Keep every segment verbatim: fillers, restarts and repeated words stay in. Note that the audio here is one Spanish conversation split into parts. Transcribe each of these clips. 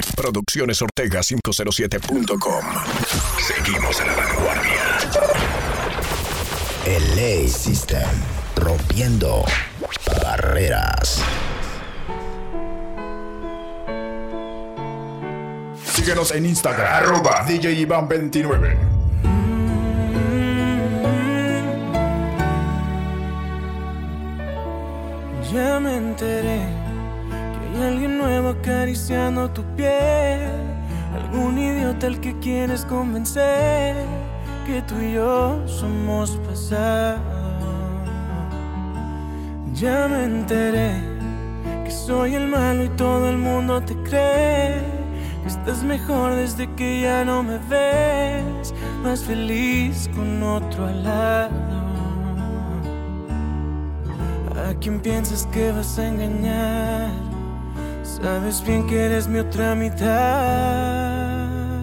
Producciones Ortega quinientos siete punto com. Seguimos a la vanguardia. L A System, rompiendo barreras. Síguenos en Instagram, arroba D J Iván veintinueve. Ya me enteré que hay alguien nuevo acariciando tu piel. Algún idiota al que quieres convencer que tú y yo somos pasado. Ya me enteré que soy el malo y todo el mundo te cree. Que estás mejor desde que ya no me ves, más feliz con otro al lado. ¿A quién piensas que vas a engañar? Sabes bien que eres mi otra mitad.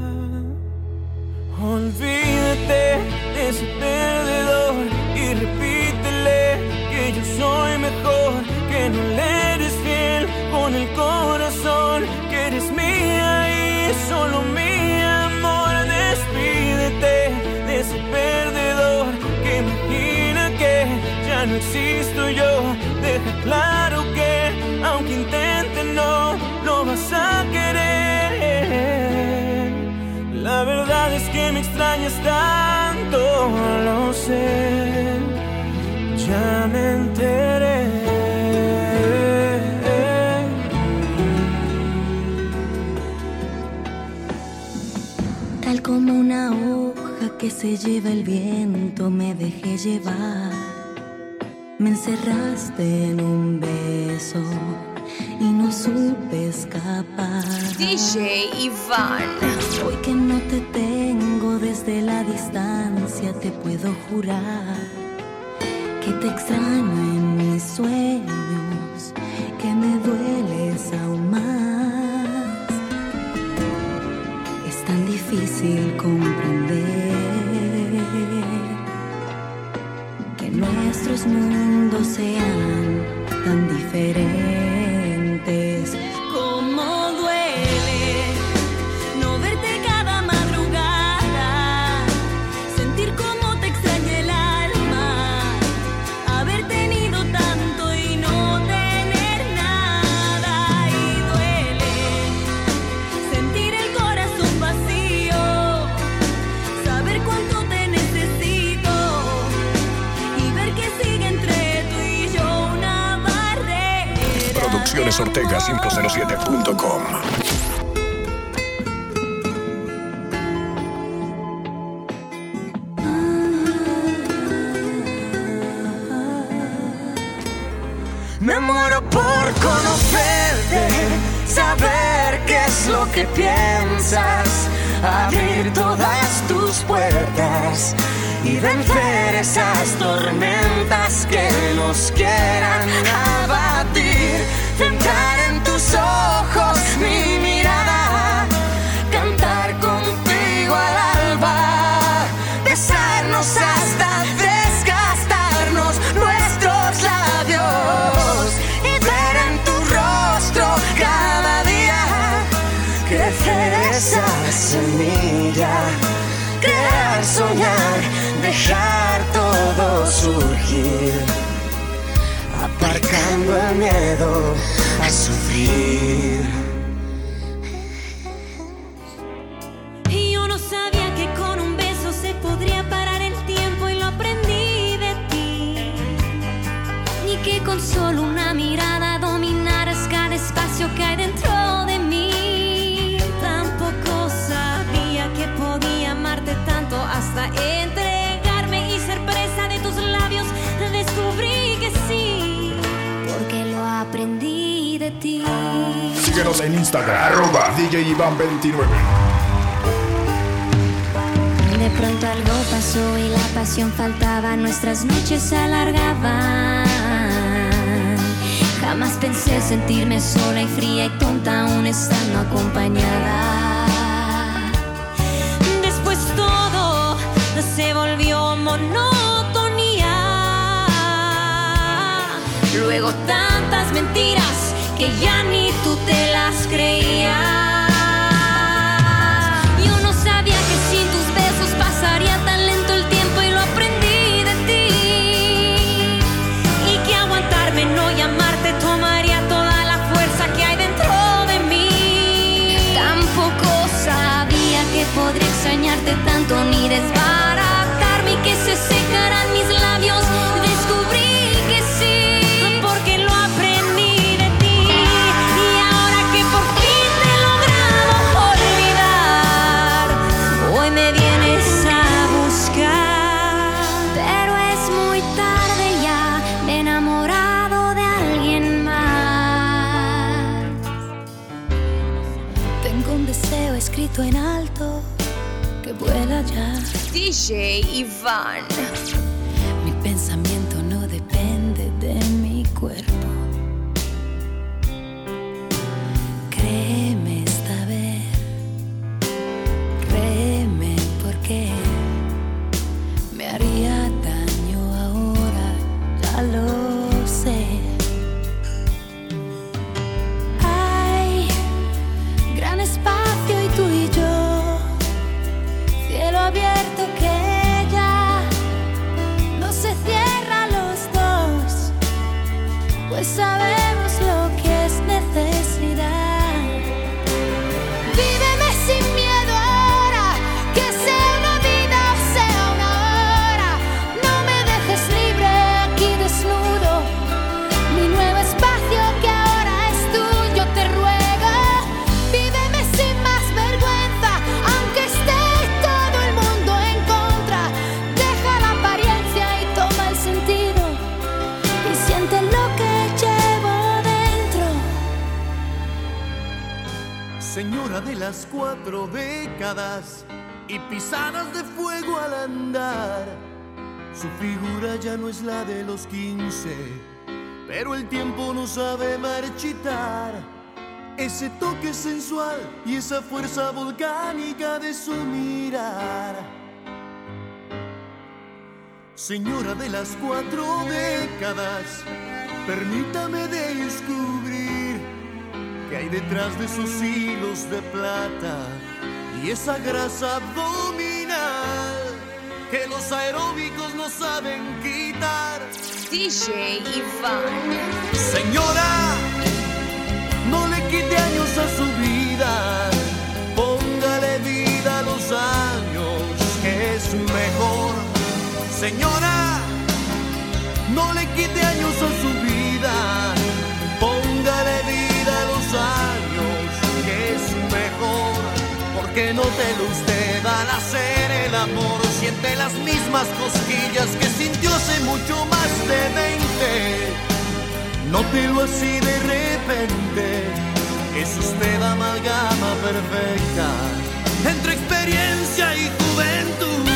Olvídate de ese perdedor y repítele que yo soy mejor, que no le eres fiel con el corazón, que eres mía y solo mi amor. Despídete de ese perdedor que imagina que ya no existo yo. Deja claro que aunque intente no lo vas a querer. La verdad es que me extrañas tanto, lo sé. Ya me enteré. Tal como una hoja que se lleva el viento, me dejé llevar. Me encerraste en un beso y no supe escapar. D J Iván. Hoy que no te tengo desde la distancia, te puedo jurar que te extraño en mis sueños, que me dueles aún más. Es tan difícil comprender que nuestros mundos sean tan diferentes. Cómo duele no verte cada madrugada, sentir cómo te extraña el alma, haber tenido tanto y no tener nada. Y duele sentir el corazón vacío, saber cuánto te necesito y ver que sigue entre tú y yo una barrera. Producciones Ortega quinientos siete punto com. Me muero por conocerte, saber qué es lo que piensas, abrir todas tus puertas y vencer esas tormentas que nos quieran abatir. Entrar en tus ojos mi mirada, cantar contigo al alba, besarnos hasta desgastarnos nuestros labios y ver en tu rostro cada día crecer esa semilla, crear, soñar, dejar todo surgir, aparcando el miedo a sufrir. Y yo no sabía que con un beso se podría parar el tiempo, y lo aprendí de ti. Ni que con solo una mirada dominaras cada espacio que hay dentro de mí. Tampoco sabía que podía amarte tanto hasta entregarme y ser presa de tus labios. Descubrí que sí, porque lo aprendí de ti. Síguenos en Instagram, arroba D J Iván veintinueve. De pronto algo pasó y la pasión faltaba, nuestras noches se alargaban. Jamás pensé sentirme sola y fría y tonta aún estando acompañada. Después todo se volvió monotonía. Luego tantas mentiras que ya ni tú te las creías. extrañarte tanto ni desbaratarme y que se secaran mis labios. Descubrí que sí, porque lo aprendí de ti. Y ahora que por fin te he logrado olvidar, hoy me vienes a buscar. Pero es muy tarde ya, me he enamorado de alguien más. Tengo un deseo escrito en alto que vuela ya. D J Iván. Mi pensamiento no depende de mi cuerpo. Créeme esta vez, créeme porque me haría daño ahora, ya lo sé. Hay gran espacio y tú y yo, cielo abierto que ya no se cierra a los dos, pues sabemos lo que es necesidad. Víveme sin miedo ahora, que sea una vida o sea una hora. No me dejes libre aquí desnudo, mi nuevo espacio que ahora es tuyo, te ruego. Víveme sin más vergüenza, aunque esté todo el mundo en contra. Deja la apariencia y toma el sentido, y siente lo que llevo dentro. Señora de las cuatro décadas y pisadas de fuego al andar, su figura ya no es la de los quince, pero el tiempo no sabe marchitar ese toque sensual y esa fuerza volcánica de su mirar. Señora de las cuatro décadas, permítame descubrir que hay detrás de esos hilos de plata y esa grasa abdominal que los aeróbicos no saben quitar. D J Iván. Señora, no le quite años a su vida, póngale vida a los años, que es mejor. Señora, no le quite años a su vida, póngale vida a los años, que es mejor. Porque no te lo usted al hacer el amor, siente las mismas cosquillas que sintió hace mucho más de veinte. Nótelo así de repente, es usted amalgama perfecta entre experiencia y juventud.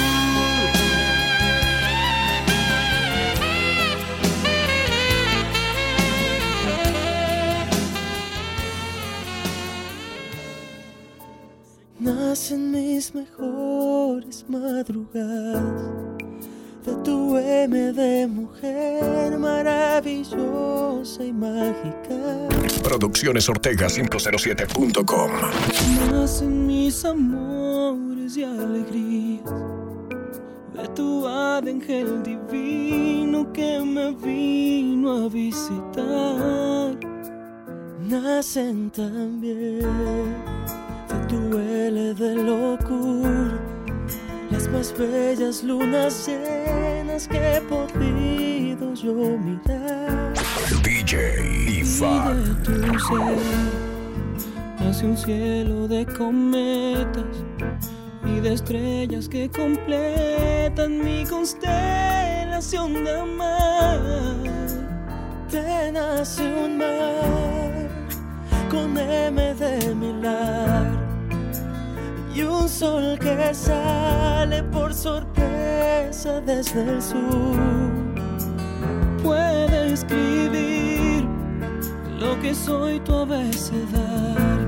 Nacen mis mejores madrugadas de tu M de mujer maravillosa y mágica. Producciones Ortega quinientos siete punto com. Nacen mis amores y alegrías de tu ángel divino que me vino a visitar. Nacen también de tu L de locura las más bellas lunas llenas que he podido yo mirar. D J Y Iván. de tu ser nace un cielo de cometas y de estrellas que completan mi constelación de amar. Te nace un mar con M de milar y un sol que sale por sorpresa desde el sur. Puede escribir lo que soy tu abecedario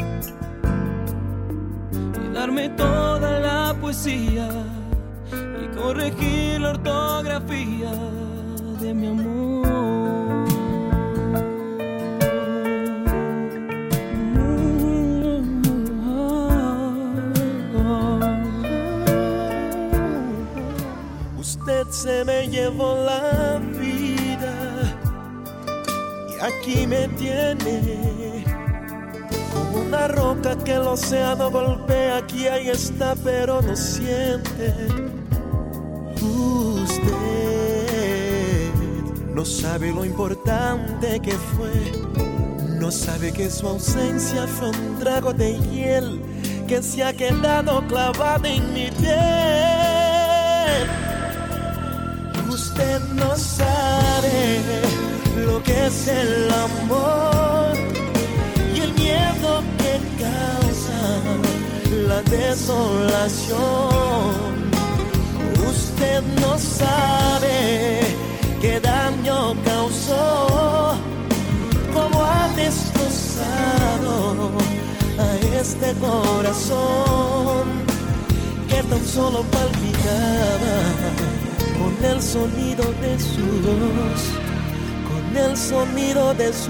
y darme toda la poesía y corregir la ortografía de mi amor. Usted se me llevó la vida y aquí me tiene como una una roca que el océano golpea. Aquí ahí está, pero no siente. Usted no sabe lo importante que fue. No sabe que su ausencia fue un trago de hiel que se ha quedado clavado en mi piel. Usted no sabe lo que es el amor y el miedo que causa la desolación. Usted no sabe qué daño causó, cómo ha destrozado a este corazón que tan solo palpitaba con el sonido de su voz, con el sonido de su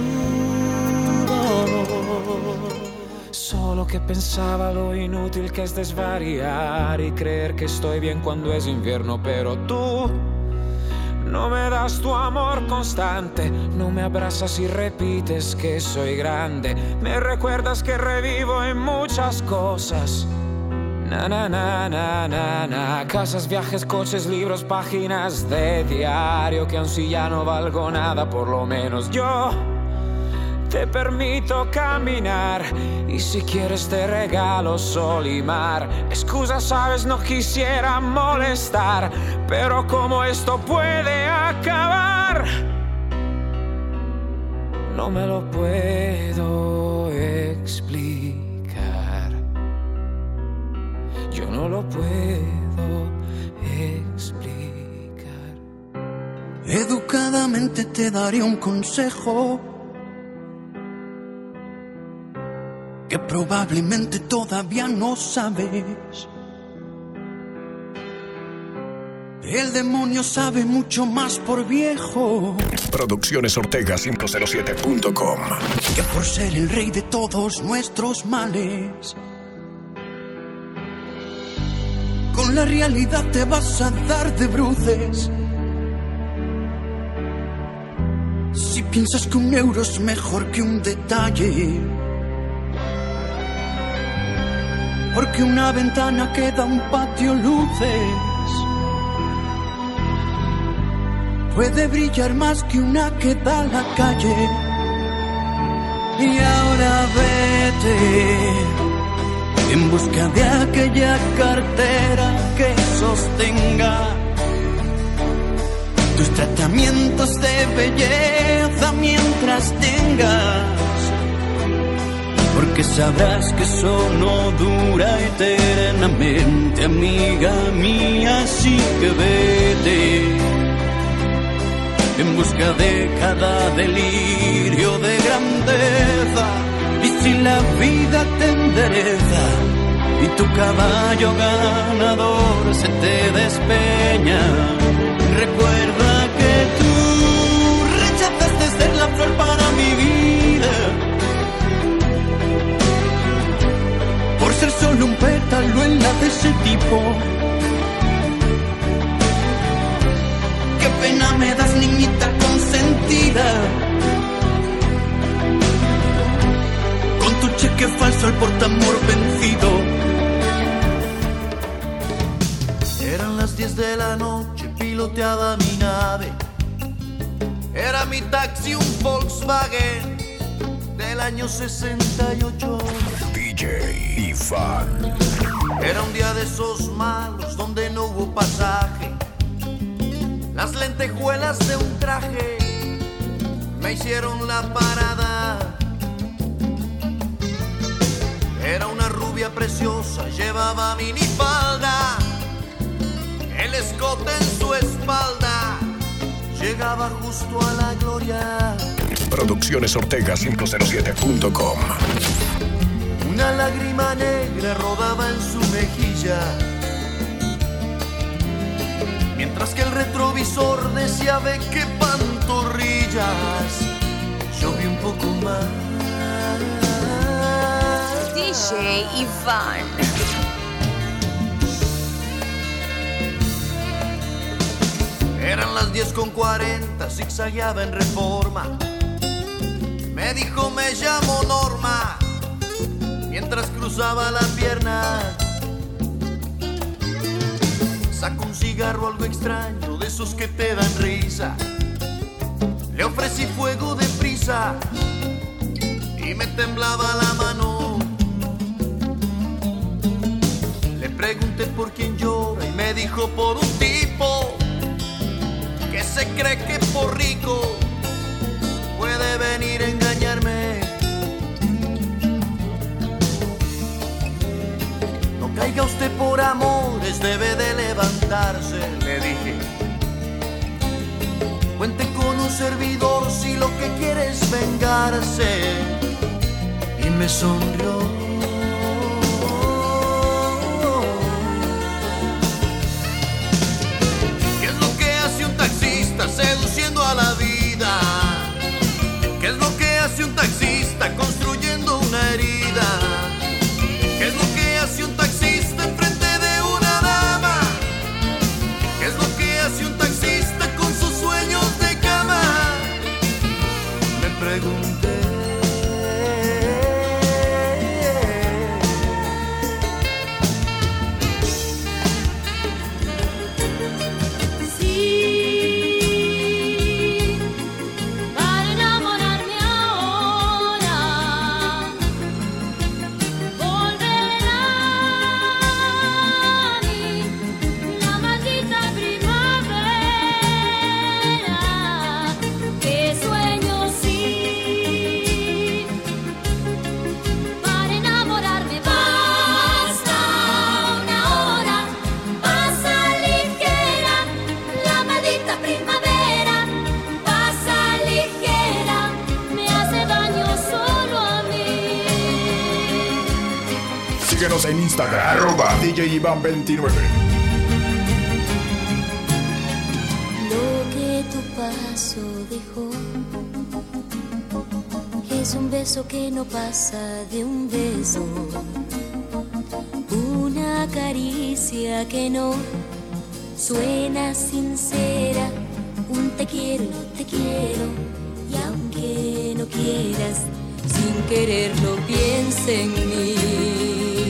voz. Solo que pensaba lo inútil que es desvariar y creer que estoy bien cuando es invierno, pero tú no me das tu amor constante, no me abrazas y repites que soy grande, me recuerdas que revivo en muchas cosas. Na na na na na na. Casas, viajes, coches, libros, páginas de diario que aun si ya no valgo nada, por lo menos yo te permito caminar. Y si quieres te regalo sol y mar. Excusa, sabes, no quisiera molestar, pero ¿cómo esto puede acabar? No me lo puedo explicar. Yo no lo puedo explicar. Educadamente te daré un consejo que probablemente todavía no sabes. El demonio sabe mucho más por viejo Producciones Ortega cinco cero siete punto com que por ser el rey de todos nuestros males. Con la realidad te vas a dar de bruces si piensas que un euro es mejor que un detalle, porque una ventana que da un patio luces puede brillar más que una que da a la calle. Y ahora vete en busca de aquella cartera que sostenga tus tratamientos de belleza mientras tengas, porque sabrás que eso no dura eternamente, amiga mía, así que vete en busca de cada delirio de grandeza. Y si la vida te endereza y tu caballo ganador se te despeña, recuerda que tú rechazaste ser la flor para mi vida por ser solo un pétalo en la de ese tipo. Qué pena me das, niñita consentida, con tu cheque falso, el portamor vencido. Eran las diez de la noche, piloteaba mi nave. Era mi taxi un Volkswagen del año sesenta y ocho. D J Iván. Era un día de esos malos donde no hubo pasaje. Las lentejuelas de un traje me hicieron la parada. Era una rubia preciosa, llevaba minifalda, el escote en su espalda llegaba justo a la gloria. Producciones Ortega cinco cero siete punto com. Una lágrima negra rodaba en su mejilla, mientras que el retrovisor decía ve qué pantorrillas. Yo vi un poco más. D J Iván. Eran las diez con cuarenta, zigzagueaba en Reforma. Me dijo me llamo Norma. cruzaba la pierna. Sacó un cigarro algo extraño, de esos que te dan risa. Le ofrecí fuego deprisa y me temblaba la mano. Le pregunté por quién llora y me dijo por un tipo que se cree que por rico puede venir a engañarme. No caiga usted por amores, debe de levantarse, le dije. Cuente con un servidor si lo que quiere es vengarse. Y me sonrió. ¿Qué es lo que hace un taxista seduciendo a la vida? ¿Qué es lo que hace un taxista construyendo una herida? ¿Qué es lo que hace un taxista enfrente de una dama? ¿Qué es lo que hace un taxista con sus sueños de cama? Me pregunté. Síguenos en Instagram, arroba D J Iván veintinueve. Lo que tu paso dejó es un beso que no pasa de un beso, una caricia que no suena sincera, un te quiero, te quiero, y aunque no quieras, sin quererlo piensa en mí.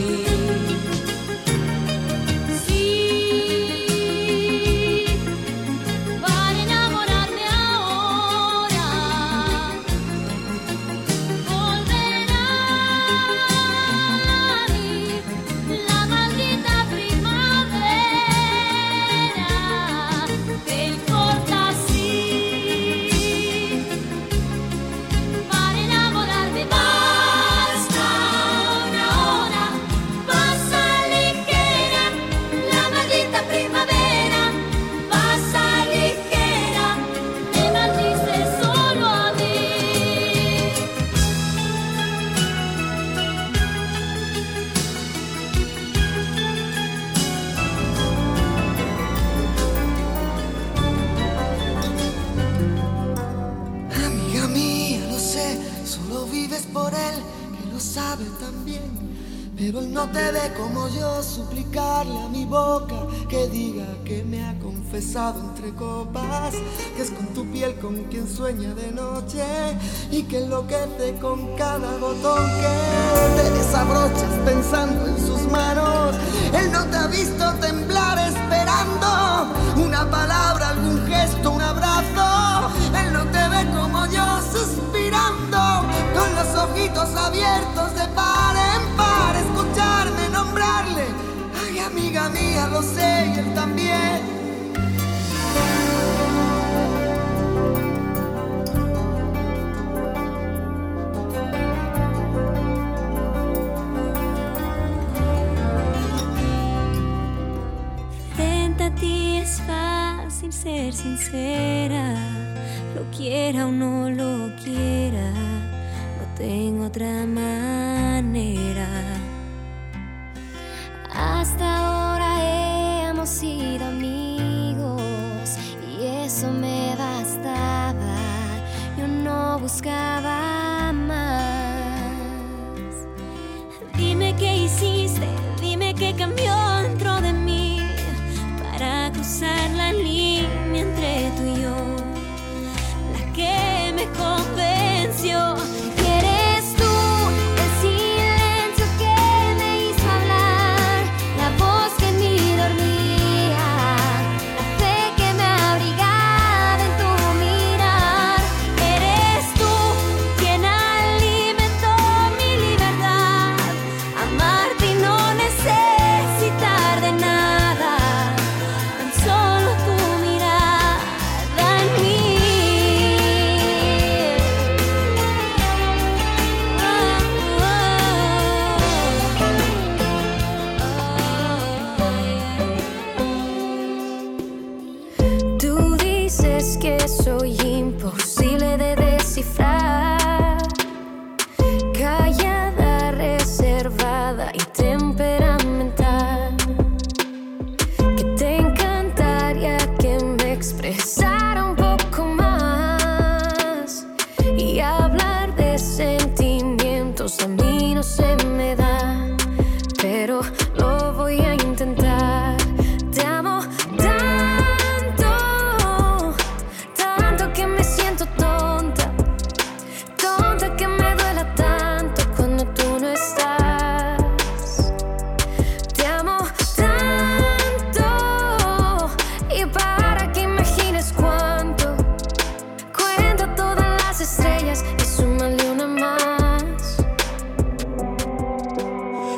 Pero él no te ve como yo, suplicarle a mi boca que diga que me ha confesado entre copas, que es con tu piel con quien sueña de noche y que enloquece con cada botón que te desabrochas pensando en sus manos. Él no te ha visto temblar esperando una palabra, algún gesto, un abrazo. Él no te ve como yo suspirando con los ojitos abiertos de par en par, escucharme nombrarle. Ay, amiga mía, lo sé y él también. Frente a ti es fácil ser sincera, lo quiera o no lo quiera, no tengo otra manera. Hasta ahora hemos sido amigos y eso me bastaba, yo no buscaba más. Dime qué hiciste, dime qué cambió dentro de mí para cruzar la línea entre tú y yo, la que me convenció que eres tú, el silencio que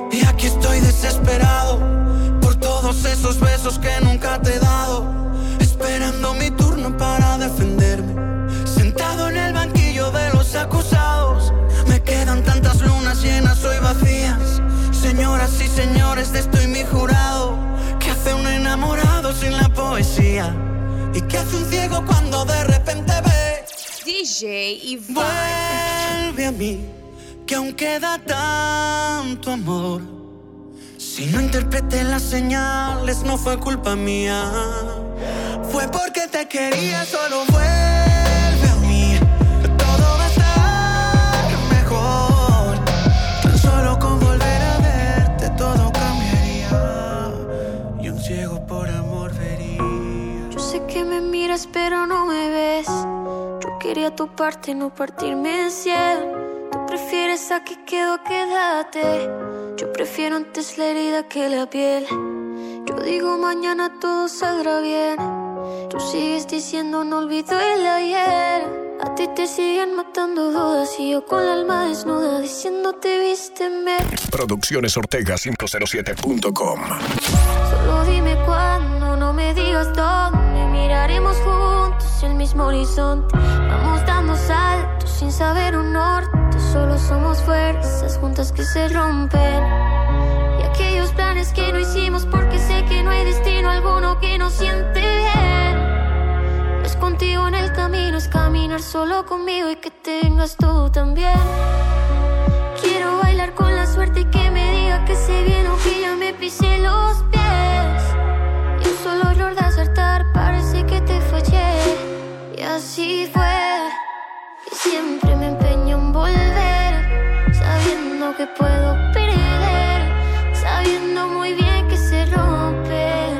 Y aquí estoy desesperado por todos esos besos que nunca te he dado, esperando mi turno para defenderme, sentado en el banquillo de los acusados. Me quedan tantas lunas llenas hoy vacías, señoras y señores, de esto y mi jurado. ¿Qué hace un enamorado sin la poesía? ¿Y qué hace un ciego cuando de repente ve? D J Iván. Vuelve a mí, que aún queda tanto amor. Si no interpreté las señales, no fue culpa mía, fue porque te quería. Solo vuelve a mí, todo va a estar mejor. Tan solo con volver a verte todo cambiaría, y un ciego por amor vería. Yo sé que me miras pero no me ves. Yo quería tu parte, no partirme en cien. Tú prefieres aquí quedo, quédate. Yo prefiero antes la herida que la piel. Yo digo mañana todo saldrá bien. Tú sigues diciendo no olvido el ayer. A ti te siguen matando dudas y yo con el alma desnuda diciéndote vísteme. Producciones Ortega quinientos siete punto com. Solo dime cuándo, no me digas dónde. Miraremos juntos el mismo horizonte. Vamos dando saltos sin saber un norte. Solo somos fuerzas juntas que se rompen. Y aquellos planes que no hicimos porque sé que no hay destino alguno que nos siente bien. No es contigo en el camino, es caminar solo conmigo y que tengas tú también. Quiero bailar con la suerte y que me diga que se viene o que ya me pisé los pies. Y un solo error de acertar, parece que te fallé. Y así fue. Y siempre me empeño en volver, sabiendo que puedo perder, sabiendo muy bien que se rompe.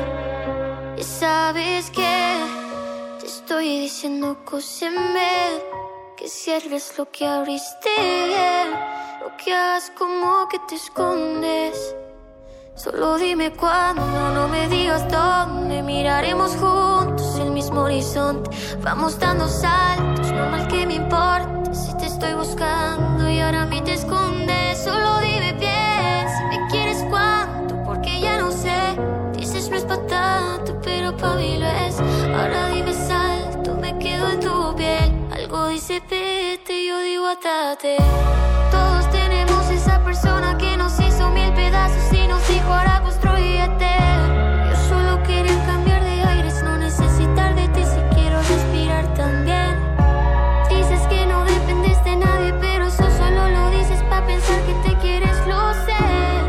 Y sabes que te estoy diciendo cóseme, que cierres lo que abriste bien, lo que hagas como que te escondes. Solo dime cuándo, no me digas dónde. Miraremos juntos el mismo horizonte. Vamos dando saltos, no mal que me importe. Si te estoy buscando y ahora a mí te escondes. Solo dime bien, si me quieres cuánto, porque ya no sé. Dices no es pa' tanto, pero pa' mí lo es. Ahora dime salto, me quedo en tu piel. Algo dice vete, yo digo atate. Todos tenemos esa persona que nos hizo mil pedazos y nos dijo ahora construyete. Yo solo quería cambiar de aires, no necesitar de ti si quiero respirar también. Dices que no dependes de nadie, pero eso solo lo dices pa' pensar que te quieres, lo sé.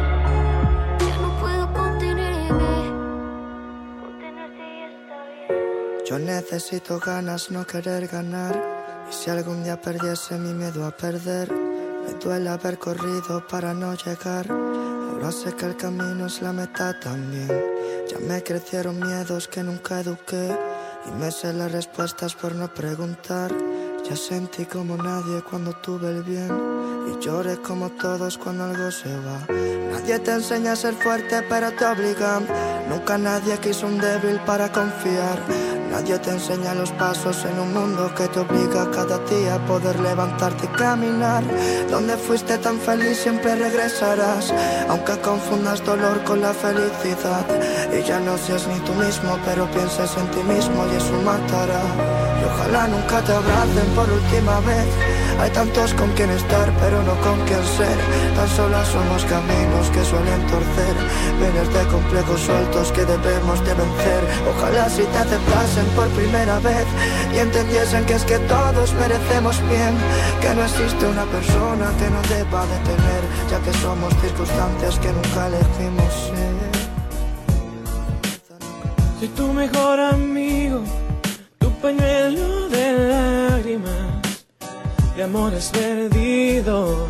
Ya no puedo contenerme, contenerte y está bien. Yo necesito ganas, no querer ganar. Y si algún día perdiese mi miedo a perder, me duele haber corrido para no llegar. Ahora sé que el camino es la meta también. Ya me crecieron miedos que nunca eduqué, y me sé las respuestas por no preguntar. Ya sentí como nadie cuando tuve el bien, y lloré como todos cuando algo se va. Nadie te enseña a ser fuerte pero te obligan. Nunca nadie quiso un débil para confiar. Nadie te enseña los pasos en un mundo que te obliga cada día a poder levantarte y caminar. Donde fuiste tan feliz siempre regresarás, aunque confundas dolor con la felicidad. Y ya no seas ni tú mismo, pero pienses en ti mismo y eso matará. Y ojalá nunca te abracen por última vez. Hay tantos con quien estar, pero no con quien ser. Tan solas somos caminos que suelen torcer. Vienes de complejos sueltos que debemos de vencer. Ojalá si te aceptasen por primera vez y entendiesen que es que todos merecemos bien, que no existe una persona que nos deba detener, ya que somos circunstancias que nunca elegimos ser. Soy tu mejor amigo, tu pañuelo de lágrimas, de amores perdidos.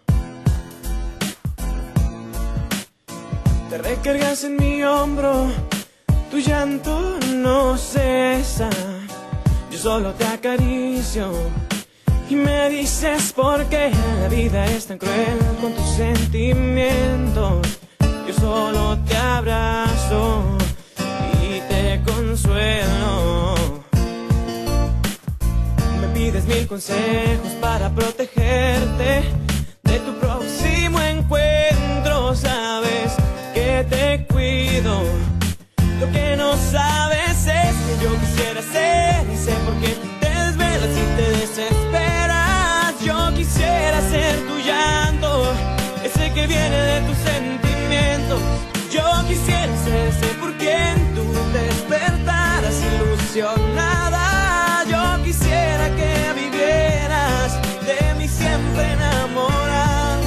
Te recargas en mi hombro, tu llanto no cesa. Yo solo te acaricio y me dices por qué la vida es tan cruel con tus sentimientos. Yo solo te abrazo y te consuelo. Me pides mil consejos para protegerte de tu próximo encuentro, ¿sabes? Lo que no sabes es que yo quisiera ser, y sé por qué te desvelas y te desesperas. Yo quisiera ser tu llanto, ese que viene de tus sentimientos. Yo quisiera ser ese por quien tú despertaras ilusionada. Yo quisiera que vivieras de mí siempre enamorada.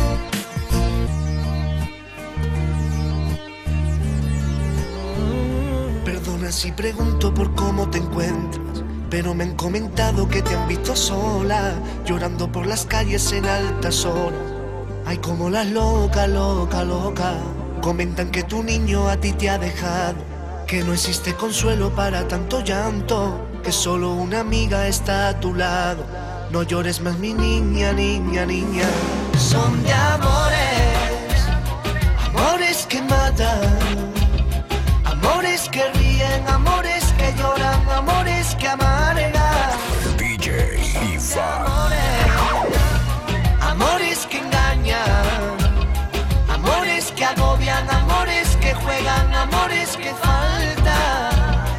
Perdona si pregunto por cómo te encuentras, pero me han comentado que te han visto sola, llorando por las calles en altas horas. Ay, como la loca, loca, loca. Comentan que tu niño a ti te ha dejado, que no existe consuelo para tanto llanto, que solo una amiga está a tu lado. No llores más, mi niña, niña, niña. Son de amores, amores que matan, amores que ríen, amores que lloran, amores que amargan. D J Ivan. Amores, amores que engañan, amores que agobian, amores que juegan, amores que faltan.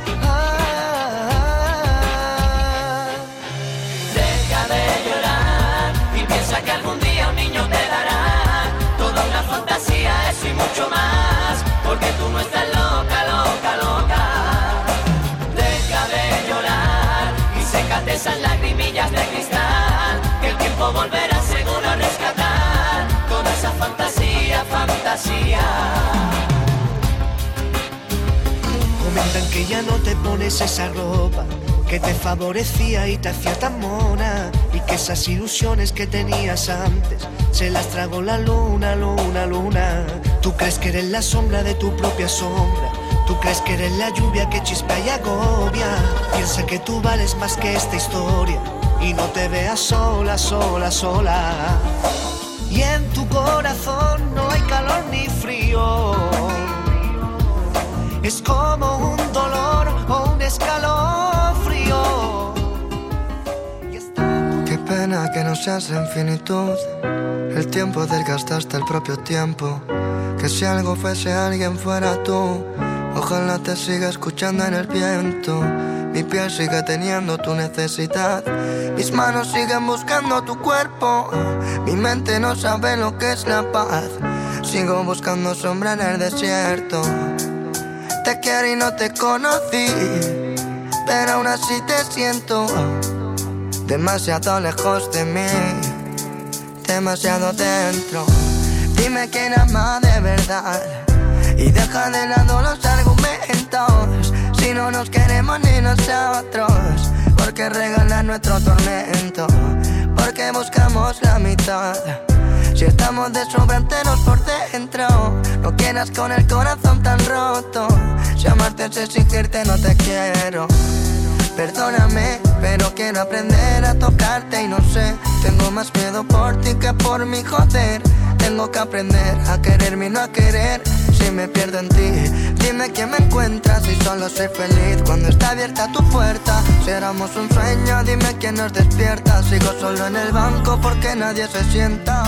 Ah, deja de llorar y piensa que algún día un niño te dará toda una fantasía, eso y mucho más, porque tú no estás loca, loca, loca. Deja de llorar y sécate esas lagrimillas de cristal, que el tiempo volverá seguro a rescatar toda esa fantasía, fantasía. Comentan que ya no te pones esa ropa que te favorecía y te hacía tan mona, y que esas ilusiones que tenías antes se las tragó la luna, luna, luna. Tú crees que eres la sombra de tu propia sombra, tú crees que eres la lluvia que chispea y agobia. Piensa que tú vales más que esta historia y no te veas sola, sola, sola. Y en tu corazón no hay calor ni frío, es como un dolor o un escalofrío. Qué pena que no seas la infinitud, el tiempo desgastaste el propio tiempo. Que si algo fuese alguien fuera tú, ojalá te siga escuchando en el viento. Mi piel sigue teniendo tu necesidad, mis manos siguen buscando tu cuerpo, mi mente no sabe lo que es la paz. Sigo buscando sombra en el desierto. Te quiero y no te conocí, pero aún así te siento demasiado lejos de mí, demasiado dentro. Dime quién ama de verdad y deja de lado los argumentos. Si no nos queremos ni nosotros, ¿por qué regalar nuestro tormento? ¿Por qué buscamos la mitad? Si estamos de sobra enteros por dentro, no quieras con el corazón tan roto. Si amarte es exigirte, no te quiero. Perdóname, pero quiero aprender a tocarte y no sé, tengo más miedo por ti que por mí, joder. Tengo que aprender a quererme y no a querer si me pierdo en ti. Dime quién me encuentras y solo soy feliz cuando está abierta tu puerta. Si éramos un sueño, dime quién nos despierta. Sigo solo en el banco porque nadie se sienta.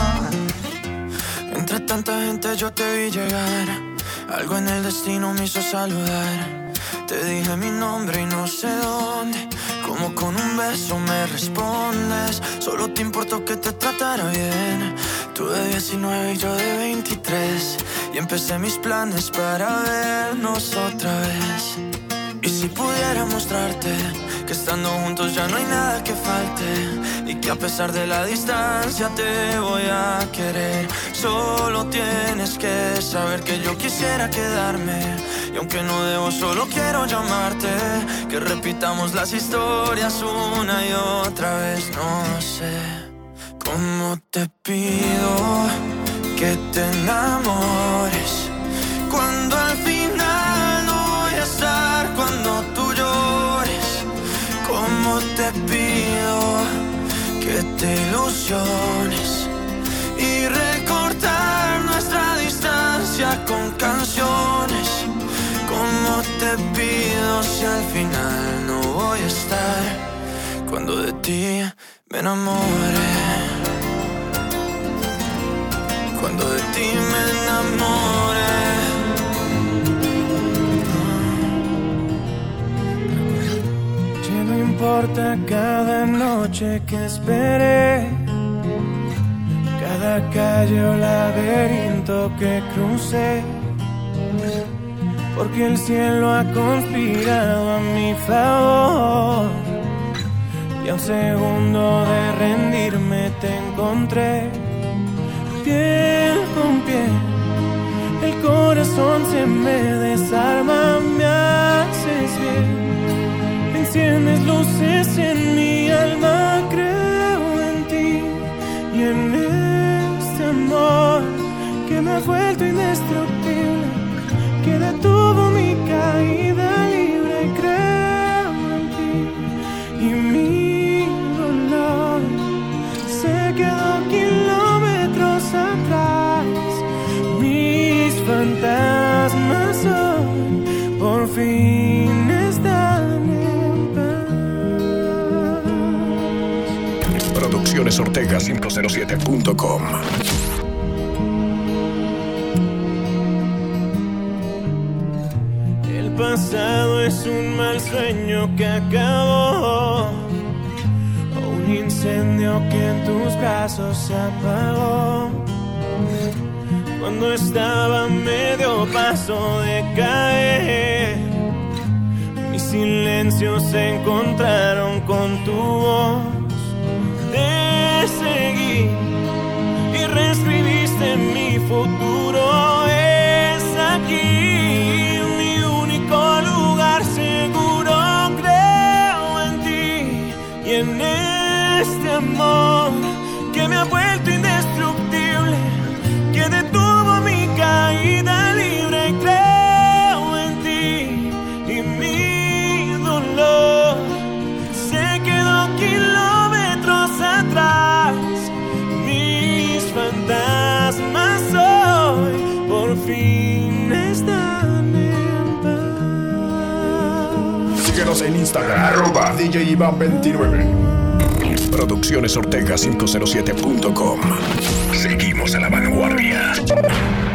Entre tanta gente yo te vi llegar, algo en el destino me hizo saludar. Te dije mi nombre y no sé dónde, como con un beso me respondes. Solo te importó que te tratara bien. Tú de diecinueve y yo de veintitrés, y empecé mis planes para vernos otra vez. Y si pudiera mostrarte que estando juntos ya no hay nada que falte, y que a pesar de la distancia te voy a querer. Solo tienes que saber que yo quisiera quedarme, y aunque no debo solo quiero llamarte, que repitamos las historias una y otra vez. No sé cómo te pido que te enamores cuando al final no voy a estar, cuando tú llores. Cómo te pido que te ilusiones y recortar nuestra distancia con canciones. Cómo te pido si al final no voy a estar, cuando de ti me enamore, cuando de ti me enamore. importa cada noche que esperé, cada calle o laberinto que crucé, porque el cielo ha conspirado a mi favor. Y a un segundo de rendirme te encontré, piel con piel. El corazón se me desarma, me haces bien. Enciendes luces en mi alma, creo en ti y en este amor que me ha vuelto indestructible, que detuvo mi caída libre. Creo en ti y mi dolor se quedó kilómetros atrás. Mis fantasmas hoy por fin están en paz. Producciones Ortega cinco cero siete punto com. El pasado es un mal sueño que acabó, o un incendio que en tus brazos se apagó. Cuando estaba a medio paso de caer, mis silencios se encontraron con tu voz. Te seguí y reescribiste mi futuro. Es aquí mi único lugar seguro. Creo en ti y en este amor que me ha vuelto indestructible, que detuvo mi caída libre. Creo en ti y mi dolor se quedó kilómetros atrás. Mis fantasmas hoy por fin están en paz. Síguenos en Instagram, arroba D J Iván veintinueve. Producciones Ortega cinco cero siete punto com. Seguimos a la vanguardia.